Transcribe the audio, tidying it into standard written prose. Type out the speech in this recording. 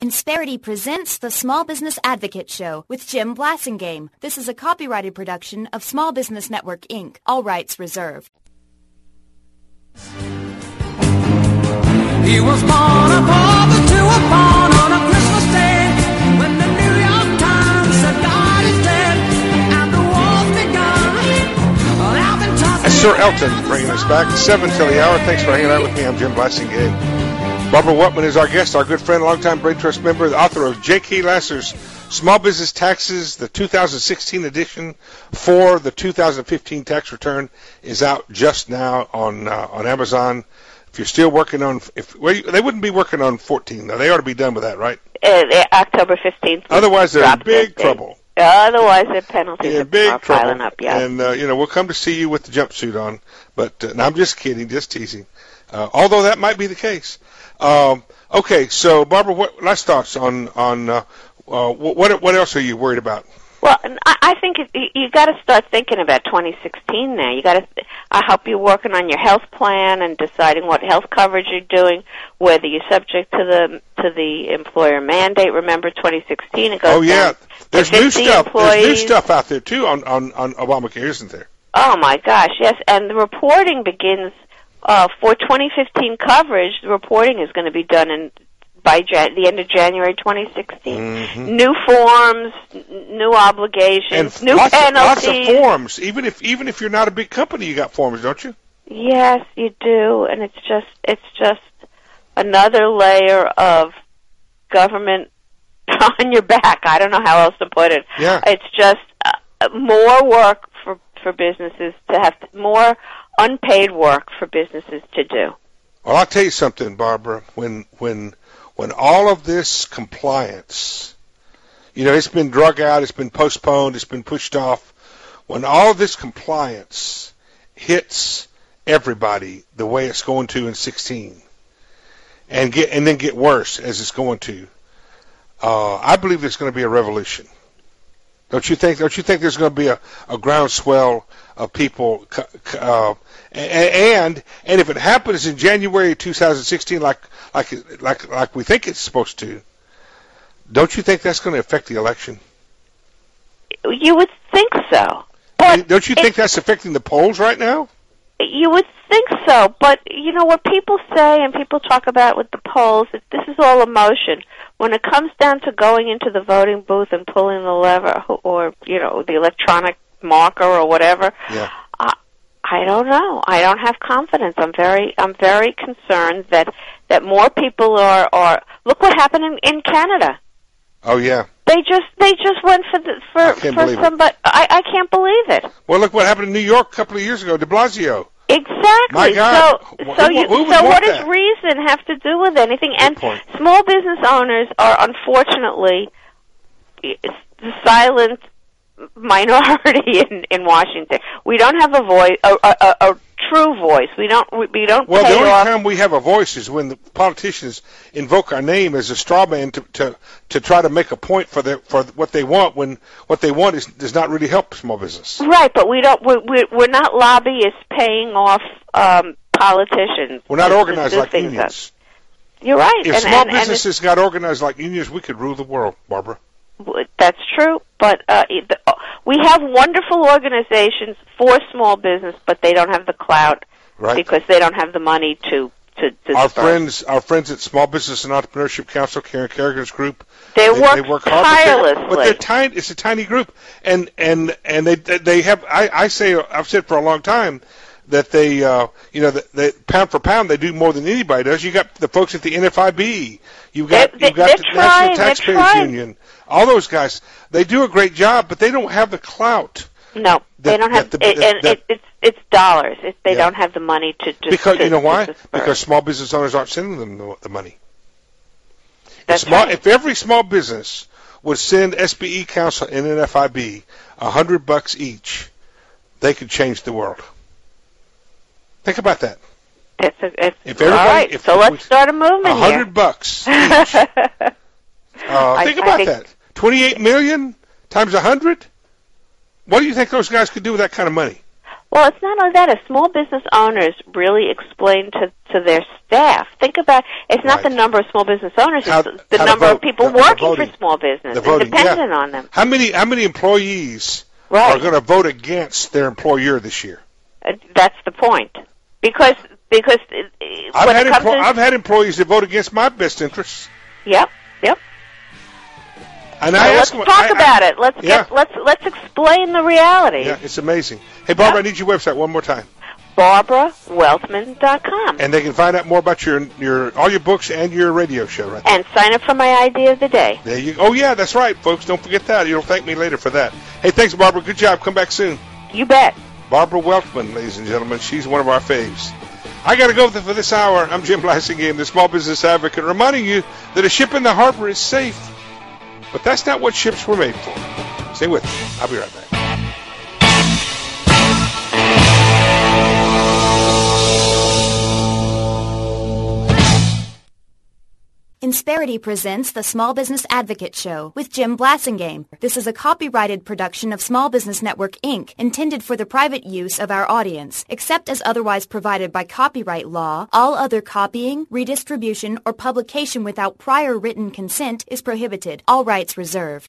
Insperity presents the Small Business Advocate Show with Jim Blasingame. This is a copyrighted production of Small Business Network, Inc. All rights reserved. He was born a father to a pawn on a Christmas day when the New York Times said God is dead and the war's begun. Well, I've been talking. That's Sir Elton bringing us back 7 till the hour. Thanks for hanging out with me. I'm Jim Blasingame. Barbara Whatman is our guest, our good friend, longtime Brain Trust member, the author of J.K. Lasser's Small Business Taxes. The 2016 edition for the 2015 tax return is out just now on Amazon. If you're still working on, they wouldn't be working on 14 though. They ought to be done with that, right? October 15th. Otherwise, they're in big trouble. Otherwise, their penalties in big trouble. Piling up. Yeah. And we'll come to see you with the jumpsuit on. But no, I'm just kidding, just teasing. Although that might be the case. Okay, so Barbara, what last thoughts on what else are you worried about? Well, I think you got to start thinking about 2016 now. You got to. I hope you're working on your health plan and deciding what health coverage you're doing, whether you're subject to the employer mandate. Remember, 2016 it goes. Oh yeah, there's new stuff. Employees. There's new stuff out there too on Obamacare, isn't there? Oh my gosh, yes, and the reporting begins. For 2015 coverage, the reporting is going to be done by the end of January 2016. Mm-hmm. New forms, new obligations, new penalties. Lots of forms. Even if you're not a big company, you got forms, don't you? Yes, you do, and it's just another layer of government on your back. I don't know how else to put it. Yeah. It's just more work for businesses to have more unpaid work for businesses to do. Well, I'll tell you something, Barbara. When all of this compliance, it's been drug out, it's been postponed, it's been pushed off. When all of this compliance hits everybody the way it's going to in 16, and then get worse as it's going to, I believe there's going to be a revolution. Don't you think there's going to be a groundswell of people, and if it happens in January 2016, like we think it's supposed to, don't you think that's going to affect the election? You would think so. Don't you think that's affecting the polls right now? You would think so, but what people say and people talk about with the polls, this is all emotion. When it comes down to going into the voting booth and pulling the lever or, the electronic marker or whatever, yeah. I don't know. I don't have confidence. I'm very concerned that more people are look what happened in Canada. Oh yeah. They just went for somebody. I can't believe it. Well, look what happened in New York a couple of years ago, de Blasio. Exactly. My God. So what does reason have to do with anything? Good and point. Small Small business owners are unfortunately the silent minority in Washington. We don't have a voice, a true voice. We don't. Well, pay the only off. time we have a voice is when the politicians invoke our name as a straw man to try to make a point for what they want, when what they want does not really help small business. Right, but we don't. We're not lobbyists paying off politicians. We're not organized like unions. You're right. If small businesses got organized like unions, we could rule the world, Barbara. That's true, but we have wonderful organizations for small business, but they don't have the clout, right? Because they don't have the money to our friends at Small Business and Entrepreneurship Council, Karen Kerrigan's group, they work tirelessly. But they're tiny. It's a tiny group, and they have. I've said for a long time that they pound for pound they do more than anybody does. You got the folks at the NFIB, you've got the National Taxpayers Union. All those guys, they do a great job, but they don't have the clout. No, they don't have. It's dollars. They don't have the money to just. Because you know why? Because small business owners aren't sending them the money. That's right. If every small business would send SBE Council and NFIB $100 each, they could change the world. Think about that. Let's start a movement here. $100 each. Think about that. 28 million times 100. What do you think those guys could do with that kind of money? Well, it's not only that. As small business owners really explain to their staff, think about it's not the number of small business owners; it's the number of people working for small business and dependent on them. How many employees are going to vote against their employer this year? That's the point. Because I've had employees that vote against my best interests. Yep. And let's talk about it. Let's explain the reality. Yeah, it's amazing. Hey, Barbara, I need your website one more time. BarbaraWeltman.com. And they can find out more about all your books and your radio show, right? And sign up for my idea of the day. There you go. Oh yeah, that's right, folks. Don't forget that. You'll thank me later for that. Hey, thanks, Barbara. Good job. Come back soon. You bet. Barbara Weltman, ladies and gentlemen. She's one of our faves. I got to go for this hour. I'm Jim Blasingame, the Small Business Advocate, reminding you that a ship in the harbor is safe. But that's not what ships were made for. Stay with me. I'll be right back. Insperity presents the Small Business Advocate Show with Jim Blasingame. This is a copyrighted production of Small Business Network, Inc., intended for the private use of our audience. Except as otherwise provided by copyright law, all other copying, redistribution, or publication without prior written consent is prohibited. All rights reserved.